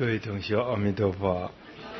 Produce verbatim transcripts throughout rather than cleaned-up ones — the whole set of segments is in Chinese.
各位同学，阿弥陀佛。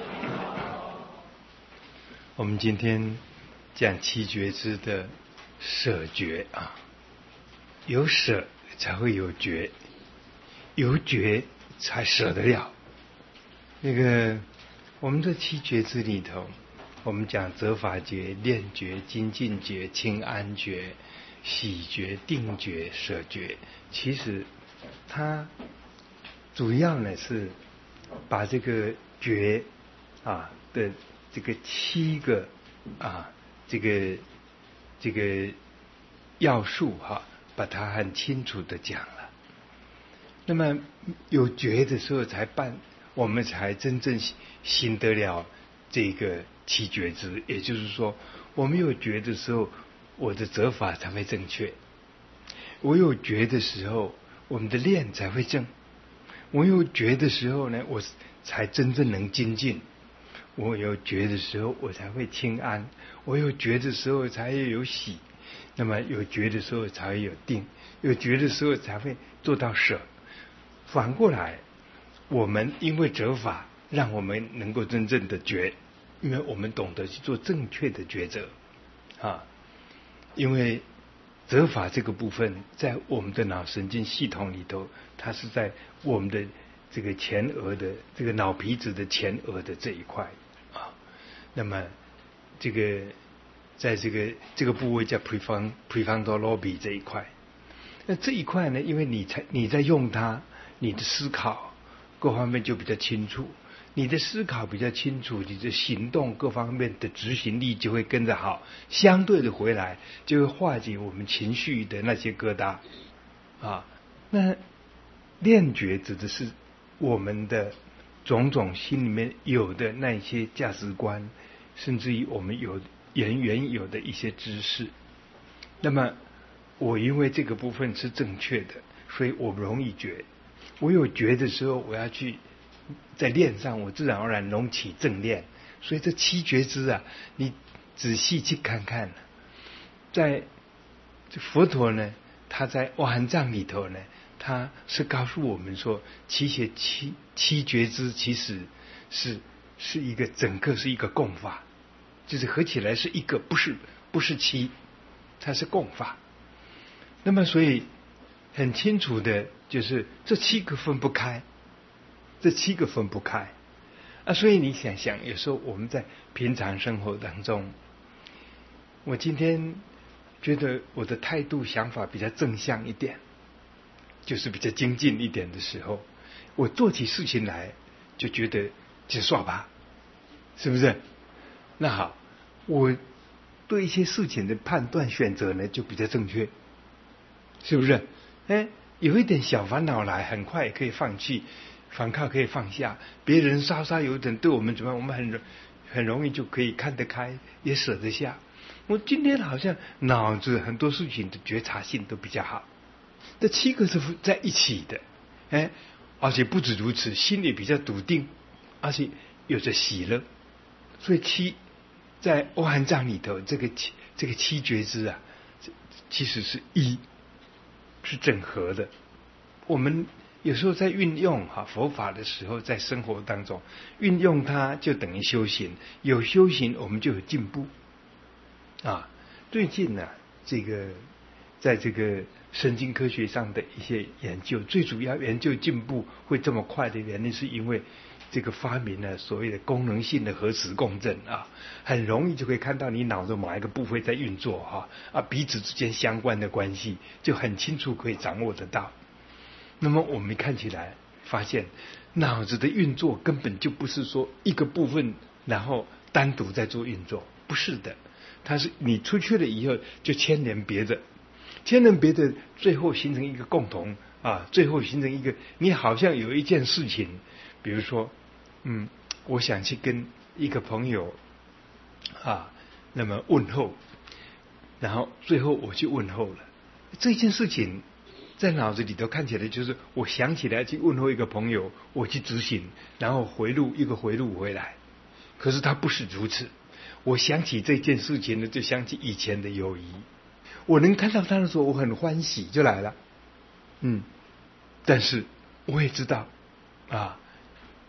我们今天讲七觉支的舍觉啊，有舍才会有觉，有觉才舍得了。那个我们的七觉支里头，我们讲择法觉、念觉、精进觉、清安觉、喜觉、定觉、舍觉，其实它主要呢是把这个觉啊的这个七个啊这个这个要素哈、啊，把它很清楚的讲了。那么有觉的时候才办，我们才真正行得了这个七觉支。也就是说，我们有觉的时候，我的择法才会正确；我有觉的时候，我们的念才会正。我有觉的时候呢，我才真正能精进；我有觉的时候，我才会清安；我有觉的时候，才会有喜；那么有觉的时候，才会有定；有觉的时候，才会做到舍。反过来，我们因为择法，让我们能够真正的觉，因为我们懂得去做正确的抉择啊。因为择法这个部分，在我们的脑神经系统里头，它是在我们的这个前额的这个脑皮质的前额的这一块啊。那么这个在这个这个部位叫 prefrontal prefrontal lobe 这一块。那这一块呢，因为你才你在用它，你的思考各方面就比较清楚。你的思考比较清楚，你的行动各方面的执行力就会跟着好，相对的回来就会化解我们情绪的那些疙瘩啊。那念觉指的是我们的种种心里面有的那些价值观，甚至于我们有原原有的一些知识。那么我因为这个部分是正确的，所以我容易觉。我有觉的时候，我要去在念上，我自然而然隆起正念。所以这七觉支啊，你仔细去看看，在佛陀呢，他在《阿含藏》里头呢，他是告诉我们说，其实七七觉支其实是是一个整个是一个共法，就是合起来是一个，不是不是七，它是共法。那么所以很清楚的就是这七个分不开。这七个分不开啊，所以你想想，有时候我们在平常生活当中，我今天觉得我的态度想法比较正向一点，就是比较精进一点的时候，我做起事情来就觉得就算吧，是不是？那好，我对一些事情的判断选择呢就比较正确，是不是？哎，有一点小烦恼来，很快也可以放弃。反抗可以放下，别人稍稍有点对我们怎么样，我们很很容易就可以看得开，也舍得下。我今天好像脑子很多事情的觉察性都比较好，这七个是在一起的，哎，而且不止如此，心里比较笃定，而且有着喜乐。所以七在阿含藏里头，这个七这个七觉支啊，其实是一，是整合的。我们有时候在运用哈佛法的时候，在生活当中运用它，就等于修行。有修行，我们就有进步啊。最近呢、啊，这个在这个神经科学上的一些研究，最主要研究进步会这么快的原因，是因为这个发明了所谓的功能性的核磁共振啊，很容易就可以看到你脑子某一个部位在运作哈啊，彼此之间相关的关系就很清楚可以掌握得到。那么我们看起来发现，脑子的运作根本就不是说一个部分然后单独在做运作，不是的，它是你出去了以后就牵连别的，牵连别的，最后形成一个共同啊，最后形成一个，你好像有一件事情，比如说，嗯，我想去跟一个朋友啊，那么问候，然后最后我去问候了，这件事情在脑子里头看起来就是我想起来去问候一个朋友，我去执行，然后回路一个回路回来。可是它不是如此，我想起这件事情呢，就想起以前的友谊。我能看到他的时候，我很欢喜就来了，嗯，但是我也知道啊，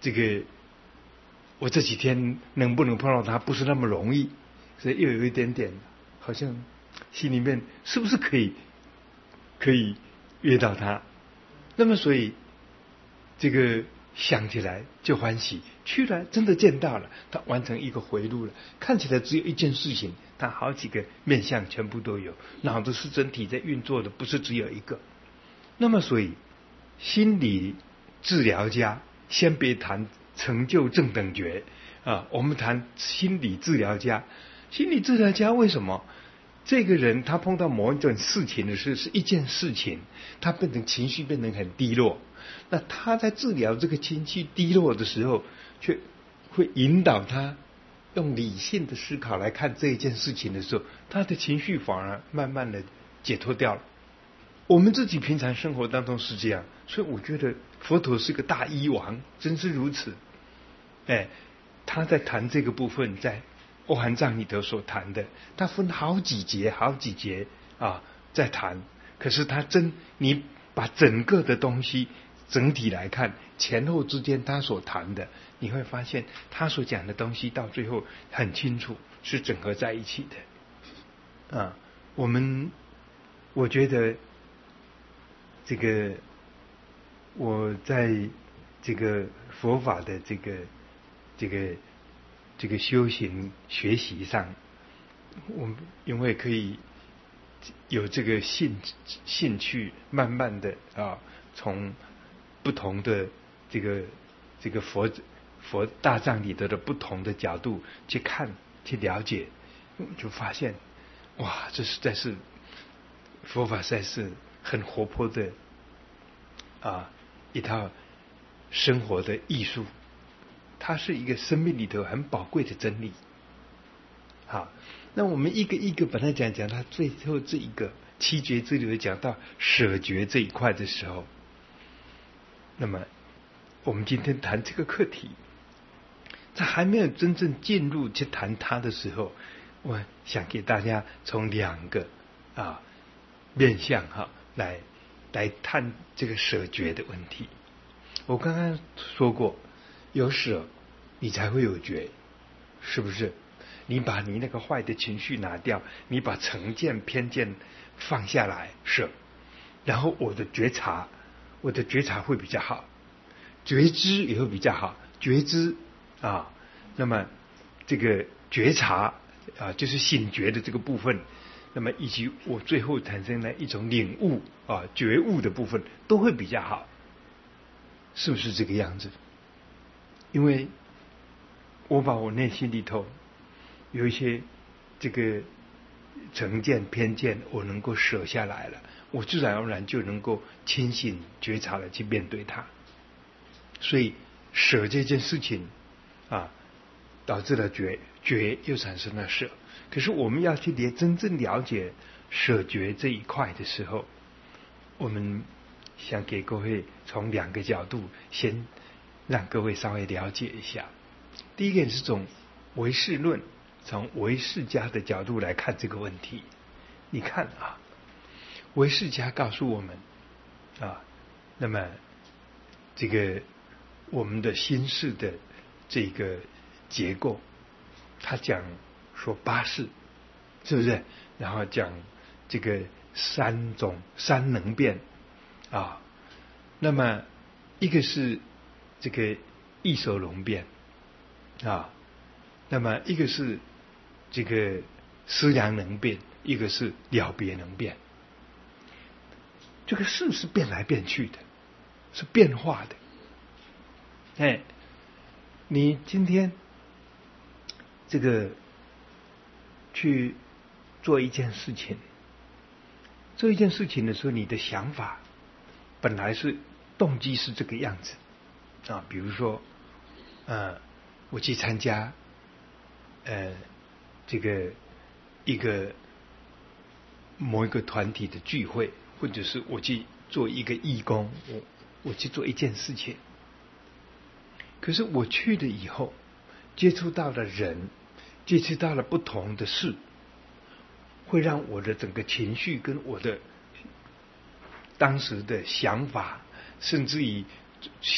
这个我这几天能不能碰到他不是那么容易，所以又有一点点好像心里面是不是可以可以约到他，那么所以这个想起来就欢喜，去了真的见到了，他完成一个回路了，看起来只有一件事情，他好几个面向全部都有，脑子是整体在运作的，不是只有一个。那么所以心理治疗家先别谈成就正等觉啊，我们谈心理治疗家。心理治疗家为什么这个人他碰到某一种事情的事是一件事情，他变成情绪变成很低落，那他在治疗这个情绪低落的时候，却会引导他用理性的思考来看这一件事情的时候，他的情绪反而慢慢的解脱掉了。我们自己平常生活当中是这样，所以我觉得佛陀是个大医王，真是如此。哎，他在谈这个部分，在阿含藏里头所谈的，他分好几节好几节啊在谈，可是他真你把整个的东西整体来看，前后之间他所谈的，你会发现他所讲的东西到最后很清楚，是整合在一起的啊。我们我觉得这个我在这个佛法的这个这个这个修行学习上，我们因为可以有这个兴兴趣，慢慢的啊，从不同的这个这个佛佛大藏里头的不同的角度去看去了解，就发现哇，这实在是佛法，实在是很活泼的啊一套生活的艺术。它是一个生命里头很宝贵的真理。好，那我们一个一个把它讲讲，它最后这一个七觉之流讲到舍觉这一块的时候，那么我们今天谈这个课题，在还没有真正进入去谈它的时候，我想给大家从两个啊面向哈来来探这个舍觉的问题。我刚刚说过，有舍你才会有觉，是不是？你把你那个坏的情绪拿掉，你把成见偏见放下来舍，然后我的觉察我的觉察会比较好，觉知也会比较好。觉知啊，那么这个觉察啊，就是醒觉的这个部分，那么以及我最后产生的一种领悟啊觉悟的部分都会比较好，是不是这个样子？因为我把我内心里头有一些这个成见偏见我能够舍下来了，我自然而然就能够清醒觉察的去面对它。所以舍这件事情啊，导致了觉，觉又产生了舍。可是我们要去了真正了解舍觉这一块的时候，我们想给各位从两个角度先让各位稍微了解一下。第一个是从唯识论，从唯识家的角度来看这个问题。你看啊，唯识家告诉我们啊，那么这个我们的心识的这个结构，他讲说八识，是不是？然后讲这个三种三能变啊，那么一个是这个异熟容变啊，那么一个是这个思量能变，一个是了别能变。这个事是变来变去的，是变化的。哎，你今天这个去做一件事情，做一件事情的时候，你的想法本来是动机是这个样子啊，比如说，呃，我去参加呃这个一个某一个团体的聚会，或者是我去做一个义工，我我去做一件事情。可是我去了以后，接触到了人，接触到了不同的事，会让我的整个情绪跟我的当时的想法，甚至于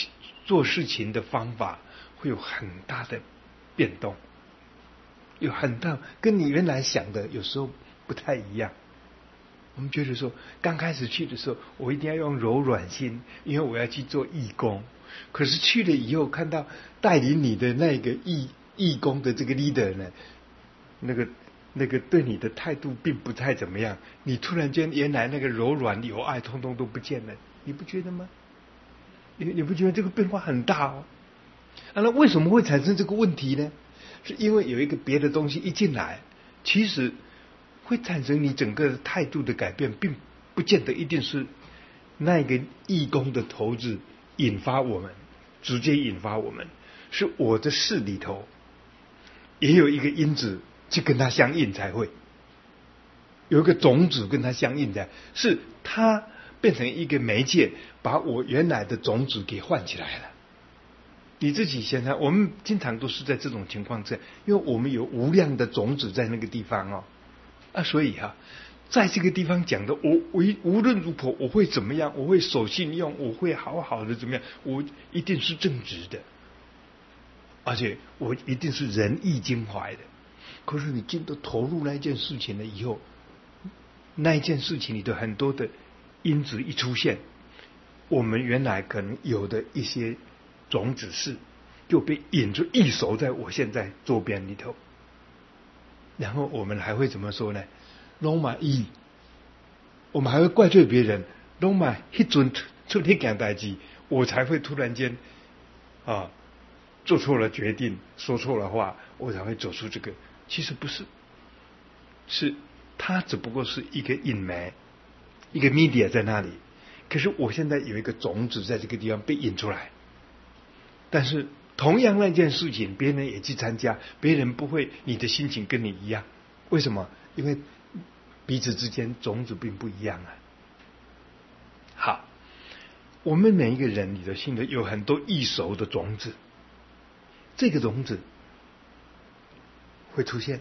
做事情的方法会有很大的变动，有很大跟你原来想的有时候不太一样。我们觉得说，刚开始去的时候，我一定要用柔软心，因为我要去做义工。可是去了以后，看到带领你的那个义义工的这个 leader 呢，那个那个对你的态度并不太怎么样，你突然间原来那个柔软有爱，通通都不见了，你不觉得吗？你你不觉得这个变化很大哦？啊，那为什么会产生这个问题呢？是因为有一个别的东西一进来，其实会产生你整个态度的改变，并不见得一定是那个义工的投资引发我们，直接引发我们，是我的事里头也有一个因子去跟它相应才会，有一个种子跟它相应的，是它变成一个媒介，把我原来的种子给唤起来了。你自己想想，我们经常都是在这种情况下，因为我们有无量的种子在那个地方哦，啊，所以啊，在这个地方讲的，我我无论如何我会怎么样，我会守信用，我会好好的怎么样，我一定是正直的，而且我一定是仁义襟怀的。可是你真的投入那一件事情了以后，那一件事情里的很多的因子一出现，我们原来可能有的一些种子是就被引出一手在我现在周边里头，然后我们还会怎么说呢？拢嘛伊，我们还会怪罪别人，拢嘛迄阵出那件代志，我才会突然间啊做错了决定，说错了话，我才会走出这个。其实不是，是它只不过是一个引媒，一个 media 在那里。可是我现在有一个种子在这个地方被引出来，但是同样那件事情，别人也去参加，别人不会你的心情跟你一样。为什么？因为彼此之间种子并不一样啊。好，我们每一个人，你的心里有很多易熟的种子，这个种子会出现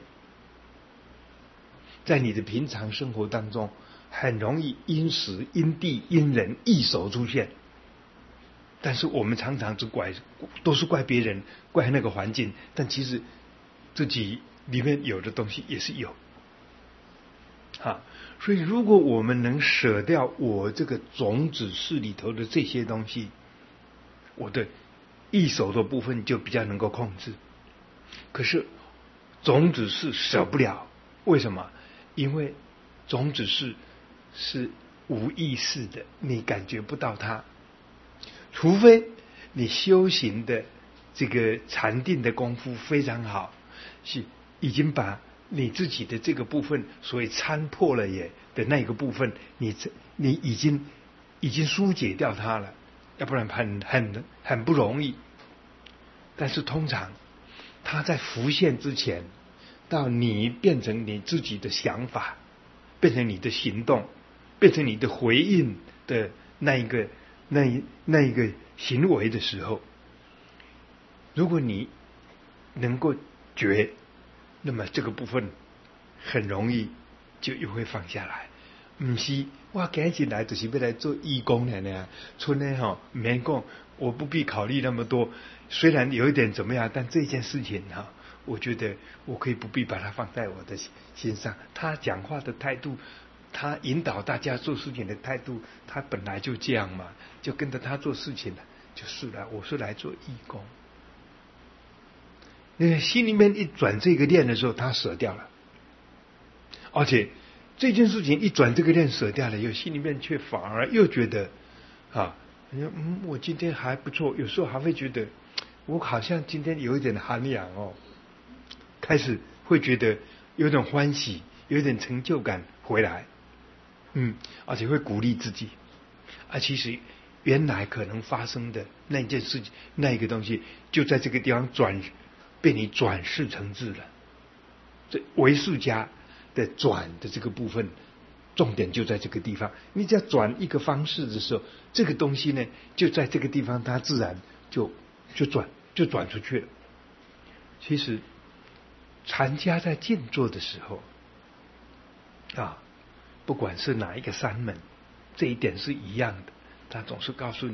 在你的平常生活当中，很容易因时因地因人易熟出现。但是我们常常只怪，都是怪别人，怪那个环境，但其实自己里面有的东西也是有。啊，所以如果我们能舍掉我这个种子室里头的这些东西，我的易熟的部分就比较能够控制。可是种子室舍不了，为什么？因为种子室是无意识的，你感觉不到它。除非你修行的这个禅定的功夫非常好，是已经把你自己的这个部分，所以参破了也的那个部分，你你已经已经疏解掉它了，要不然很很很不容易。但是通常它在浮现之前，到你变成你自己的想法，变成你的行动，变成你的回应的那一个那一那一个行为的时候，如果你能够觉，那么这个部分很容易就又会放下来。不是我今日来就是要来做义工的呢，村呢哈，免讲，我不必考虑那么多。虽然有一点怎么样，但这件事情哈，我觉得我可以不必把它放在我的心上。他讲话的态度，他引导大家做事情的态度，他本来就这样嘛，就跟着他做事情了，就是了。我是来做义工。那心里面一转这个念的时候，他舍掉了，而且这件事情一转这个念舍掉了，有心里面却反而又觉得啊，嗯，我今天还不错，有时候还会觉得我好像今天有一点涵养哦，开始会觉得有点欢喜，有点成就感回来，嗯，而且会鼓励自己。啊，其实原来可能发生的那件事情，那一个东西，就在这个地方转。被你转世成智了。这唯识家的转的这个部分，重点就在这个地方。你只要转一个方式的时候，这个东西呢，就在这个地方，它自然就就转就转出去了。其实禅家在静坐的时候啊，不管是哪一个山门，这一点是一样的。他总是告诉你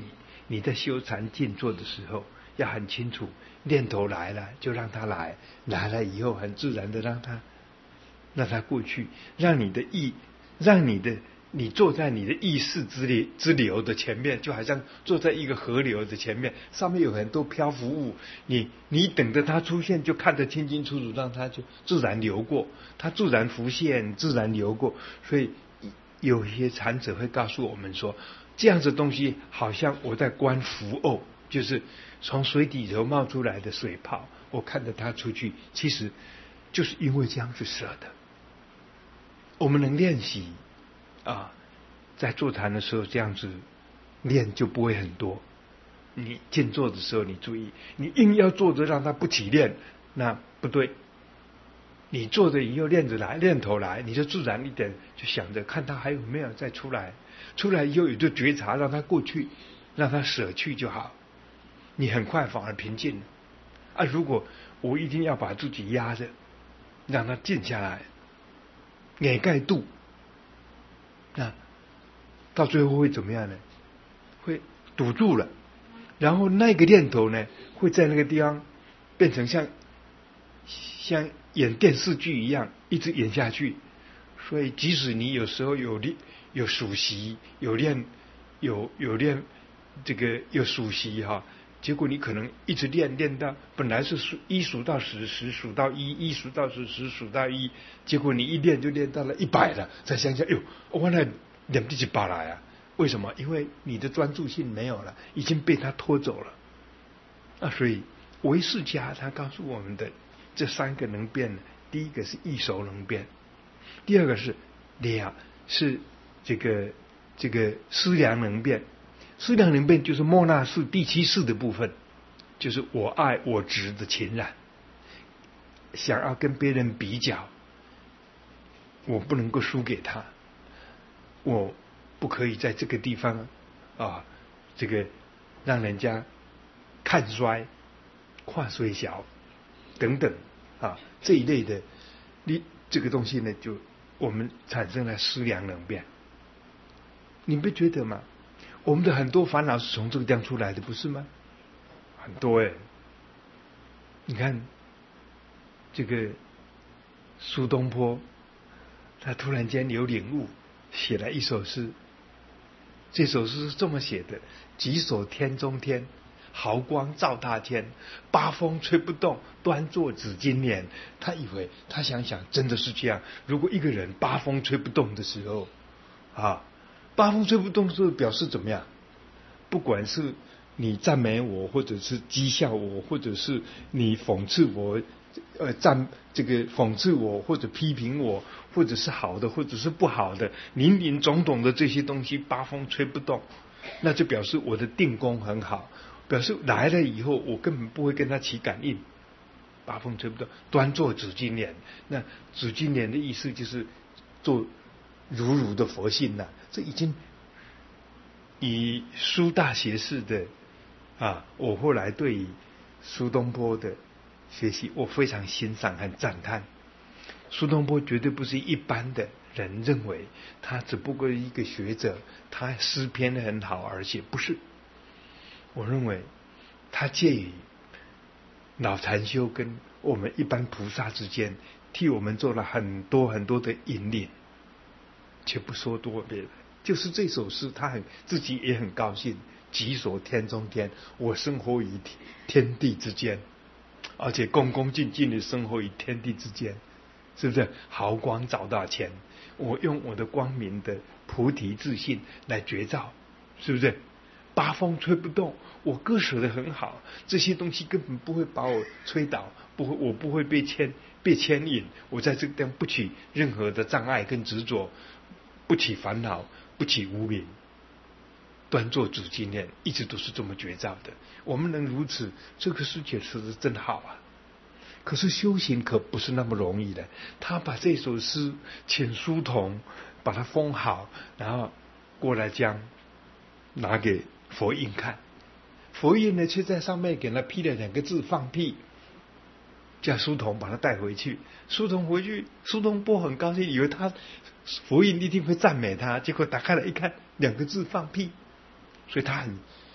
你在修禅静坐的时候，要很清楚，念头来了就让它来，来了以后很自然的让它让它过去，让你的意，让你的你坐在你的意识之流之流的前面，就好像坐在一个河流的前面，上面有很多漂浮物，你你等着它出现，就看得清清楚楚，让它就自然流过，它自然浮现，自然流过。所以有一些禅者会告诉我们说，这样子东西好像我在观浮偶，就是从水底头冒出来的水泡，我看着它出去，其实就是因为这样子舍的。我们能练习啊，在坐禅的时候这样子练就不会很多。你静坐的时候，你注意，你硬要坐着让它不起练，那不对。你坐着以后练着来，练头来，你就自然一点，就想着看它还有没有再出来，出来以后有就觉察，让它过去，让它舍去就好。你很快反而平静了。啊，如果我一定要把自己压着，让它静下来，掩盖度，那到最后会怎么样呢？会堵住了，然后那个念头呢，会在那个地方变成像像演电视剧一样，一直演下去。所以，即使你有时候有练有数息，有练有有练这个有数息哈，结果你可能一直练练到本来是数一数到十，十数到一，一数到十，十数到一，结果你一练就练到了一百了，再想想，哟，我那练不起八来啊？为什么？因为你的专注性没有了，已经被他拖走了。啊，所以唯识家他告诉我们的这三个能变，第一个是意熟能变，第二个是两是这个这个思量能变。思量能变就是莫那识第七识的部分，就是我爱我执的情染，想要跟别人比较，我不能够输给他，我不可以在这个地方啊，这个让人家看衰、看衰小等等啊这一类的，你这个东西呢，就我们产生了思量能变。你不觉得吗？我们的很多烦恼是从这个地方出来的，不是吗？很多哎，你看这个苏东坡，他突然间有领悟，写了一首诗。这首诗是这么写的：几所天中天，毫光照大天，八风吹不动，端坐紫金莲。他以为他想想真的是这样，如果一个人八风吹不动的时候啊，八风吹不动的时候表示怎么样？不管是你赞美我，或者是讥笑我，或者是你讽刺我，呃，赞这个讽刺我，或者批评我，或者是好的，或者是不好的，林林总总的这些东西，八风吹不动，那就表示我的定功很好，表示来了以后，我根本不会跟他起感应。八风吹不动，端坐紫金莲。那紫金莲的意思就是做如如的佛性呐、啊，这已经以苏大学士的啊，我后来对于苏东坡的学习，我非常欣赏和赞叹。苏东坡绝对不是一般的人认为他只不过一个学者，他诗篇很好，而且不是。我认为他介于老禅修跟我们一般菩萨之间，替我们做了很多很多的引领。且不说多别的，就是这首诗，他很自己也很高兴。几所天中天，我生活于天地之间，而且恭恭敬敬的生活于天地之间，是不是？毫光照大天，我用我的光明的菩提自信来觉照，是不是？八风吹不动，我割舍得很好，这些东西根本不会把我吹倒，不会，我不会被牵被牵引，我在这个地方不起任何的障碍跟执着，不起烦恼，不起无明，端坐紫金莲，一直都是这么觉照的。我们能如此，这个世界是真好啊！可是修行可不是那么容易的。他把这首诗请书童把它封好，然后过来将拿给佛印看，佛印呢却在上面给他批了两个字放屁，叫书童把他带回去。书童回去，苏东坡很高兴，以为他佛印一定会赞美他，结果打开来一看，两个字放屁，所以他很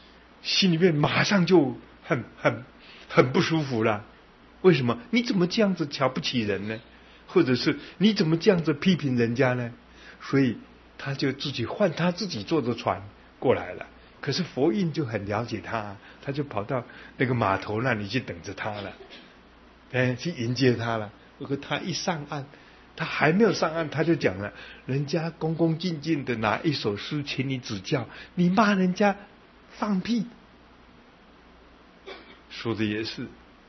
心里面马上就很很很不舒服了。为什么？你怎么这样子瞧不起人呢？或者是你怎么这样子批评人家呢？所以他就自己换他自己坐着船过来了。可是佛印就很了解他，他就跑到那个码头那里去等着他了，哎，去迎接他了。如果他一上岸，他还没有上岸，他就讲了：人家恭恭敬敬的拿一首诗请你指教，你骂人家放屁。说的也是。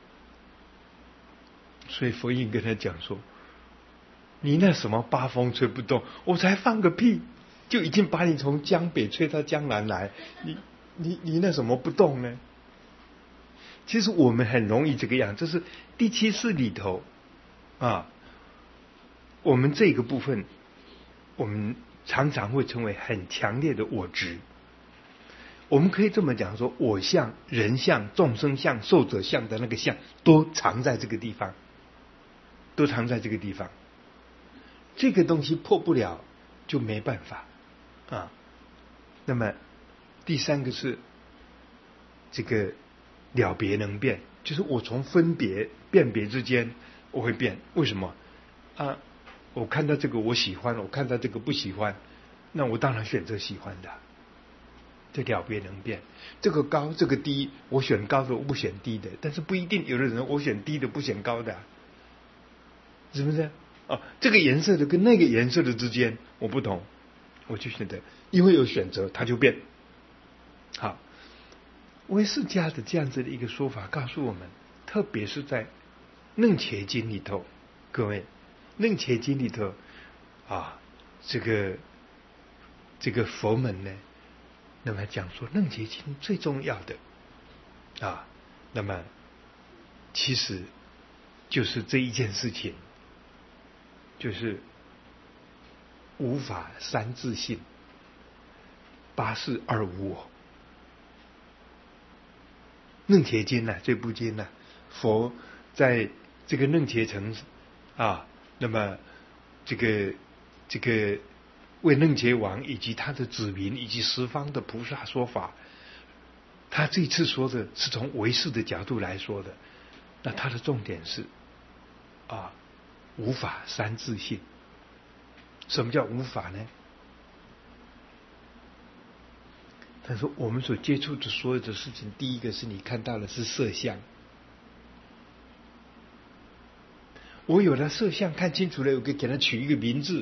所以佛印跟他讲说：你那什么八风吹不动，我才放个屁就已经把你从江北吹到江南来，你你你那什么不动呢？其实我们很容易这个样，这是第七世里头啊，我们这个部分，我们常常会成为很强烈的我执。我们可以这么讲说，我相、人相、众生相、寿者相的那个相，都藏在这个地方，都藏在这个地方。这个东西破不了，就没办法啊。那么第三个是这个了别能变，就是我从分别辨别之间我会变。为什么啊？我看到这个我喜欢，我看到这个不喜欢，那我当然选择喜欢的。这了别能变，这个高这个低，我选高的我不选低的，但是不一定有的人我选低的不选高的，是不是啊？这个颜色的跟那个颜色的之间我不同，我就选择，因为有选择它就变。好，唯识家的这样子的一个说法告诉我们，特别是在楞伽经里头，各位，楞伽经里头啊，这个这个佛门呢，那么讲说楞伽经最重要的啊，那么其实就是这一件事情，就是无法三自性，八事二无我。楞伽经呢、啊，这部经呢、啊，佛在这个楞伽城啊，那么这个这个为楞伽王以及他的子民以及十方的菩萨说法，他这次说的是从唯识的角度来说的，那他的重点是啊，无法三自性。什么叫无法呢？他说我们所接触的所有的事情，第一个是你看到的是色相，我有了色相看清楚了，我可以给它取一个名字，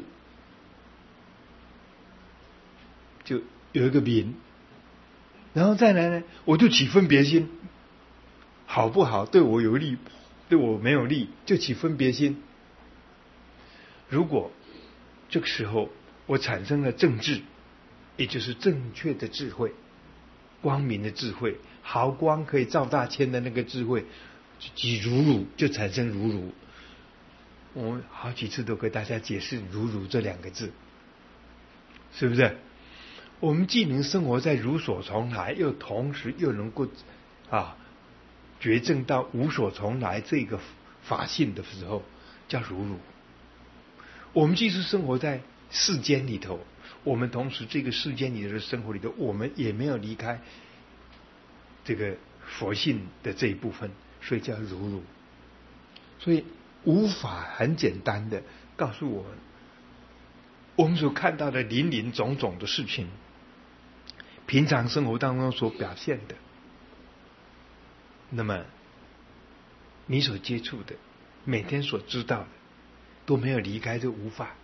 就有一个名，然后再来呢，我就起分别心，好不好，对我有利，对我没有利，就起分别心。如果这个时候我产生了正智，也就是正确的智慧，光明的智慧，毫光可以照大千的那个智慧，即如如，就产生如如。我们好几次都给大家解释如如这两个字，是不是？我们既能生活在如所从来，又同时又能够啊觉证到无所从来这个法性的时候，叫如如。我们既是生活在世间里头，我们同时这个世间里的生活里头，我们也没有离开这个佛性的这一部分，所以叫如如。所以无法很简单的告诉我们，我们所看到的林林种种的事情，平常生活当中所表现的，那么你所接触的，每天所知道的，都没有离开这无法。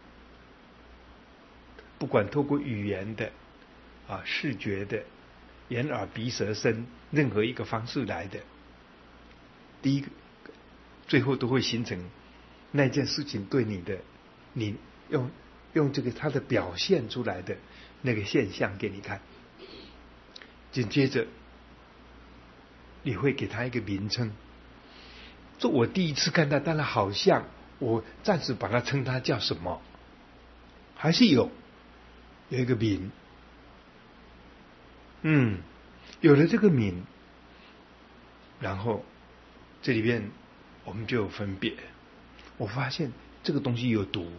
不管透过语言的啊、视觉的、眼耳鼻舌身任何一个方式来的，第一个最后都会形成那件事情对你的，你用用这个它的表现出来的那个现象给你看，紧接着你会给它一个名称。这我第一次看到，当然好像我暂时把它称它叫什么，还是有有一个名，嗯，有了这个名，然后这里边我们就有分别。我发现这个东西有毒，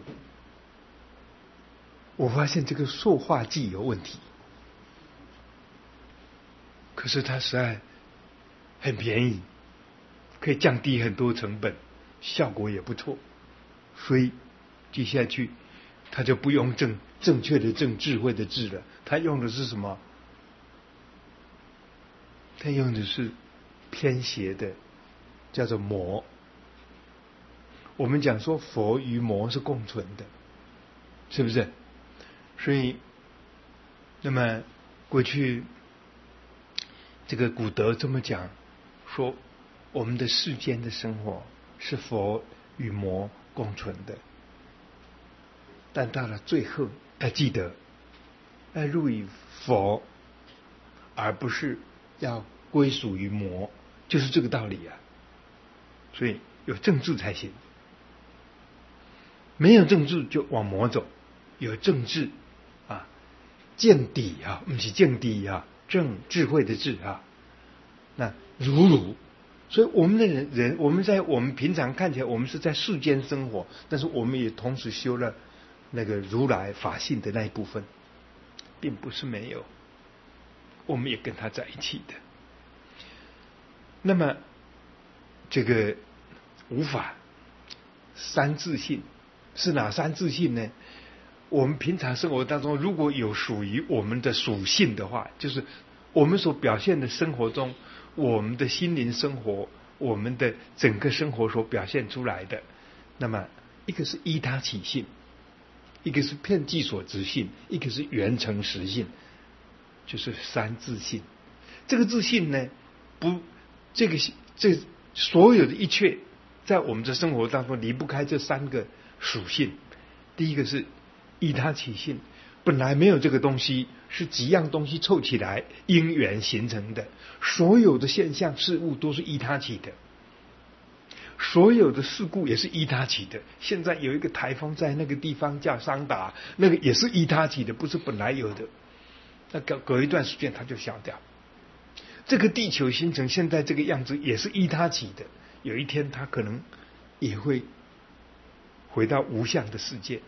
我发现这个塑化剂有问题。 可是它实在很便宜，可以降低很多成本，效果也不错，所以接下去他就不用正正确的正智慧的智了，他用的是什么？他用的是偏邪的，叫做魔。我们讲说佛与魔是共存的，是不是？所以那么过去这个古德这么讲，说我们的世间的生活是佛与魔共存的，但到了最后要记得要入于佛，而不是要归属于魔，就是这个道理啊。所以有正治才行，没有正治就往魔走，有正治啊，见底啊，不是见底啊，正智慧的智啊，那如如。所以我们的人人，我们在我们平常看起来，我们是在世间生活，但是我们也同时修了那个如来法性的那一部分，并不是没有，我们也跟他在一起的。那么这个无法三自性是哪三自性呢？我们平常生活当中，如果有属于我们的属性的话，就是我们所表现的生活中，我们的心灵生活，我们的整个生活所表现出来的，那么一个是依他起性，一个是遍计所执性，一个是圆成实性，就是三自性。这个自性呢，不，这个这所有的一切，在我们的生活当中离不开这三个属性。第一个是依他起性，本来没有这个东西，是几样东西凑起来因缘形成的，所有的现象事物都是依他起的，所有的事故也是依他起的。现在有一个台风在那个地方叫桑达，那个也是依他起的，不是本来有的，那隔隔一段时间它就消掉。这个地球形成现在这个样子也是依他起的，有一天它可能也会回到无相的世界。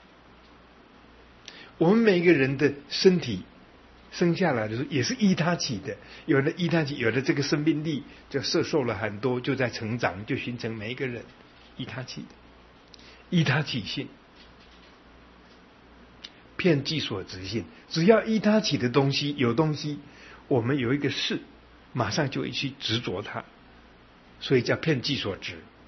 我们每一个人的身体生下来的时候也是依他起的，有的依他起，有的这个生命力就摄受了很多，就在成长，就形成每一个人依他起的，依他起性，遍计所执性。只要依他起的东西，有东西，我们有一个事，马上就会去执着它，所以叫遍计所执。